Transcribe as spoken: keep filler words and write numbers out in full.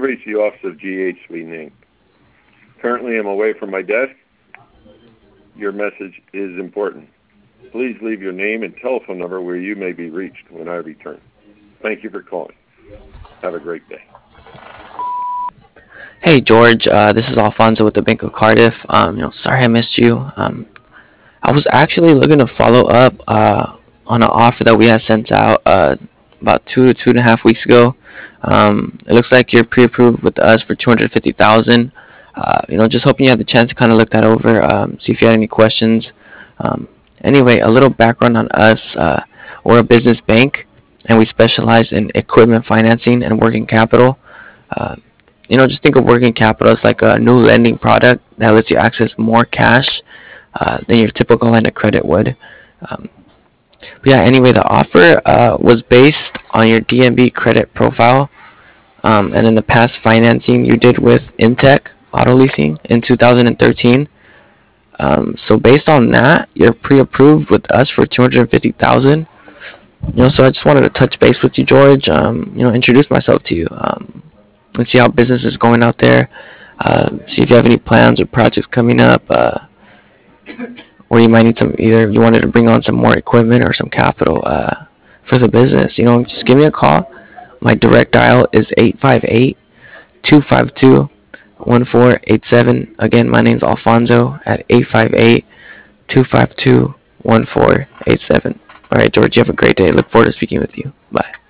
have reached the office of G H Sweet Incorporated. Currently, I'm away from my desk. Your message is important. Please leave your name and telephone number where you may be reached when I return. Thank you for calling. Have a great day. Hey George, uh, this is Alfonso with the Bank of Cardiff. Um, you know, sorry I missed you. Um, I was actually looking to follow up uh, on an offer that we had sent out uh, about two two and a half weeks ago. Um, it looks like you're pre-approved with us for two hundred fifty thousand. Uh, you know, just hoping you had the chance to kind of look that over, um, see if you had any questions. Um, anyway, a little background on us. Uh, we're a business bank, and we specialize in equipment financing and working capital. Uh, you know, just think of working capital as like a new lending product that lets you access more cash uh, than your typical line of credit would. Um, but yeah, anyway, the offer uh, was based on your D N B credit profile, um, and in the past financing you did with Intech Auto Leasing in two thousand thirteen. Um, so based on that, you're pre-approved with us for two hundred fifty thousand. You know, so I just wanted to touch base with you, George. Um, you know, introduce myself to you, um, and see how business is going out there. Uh, see if you have any plans or projects coming up. Uh, or you might need some, either you wanted to bring on some more equipment or some capital uh, for the business, you know, just give me a call. My direct dial is eight five eight, two five two, one four eight seven. Again, my name's Alfonso at eight five eight, two five two, one four eight seven. All right, George, you have a great day. Look forward to speaking with you. Bye.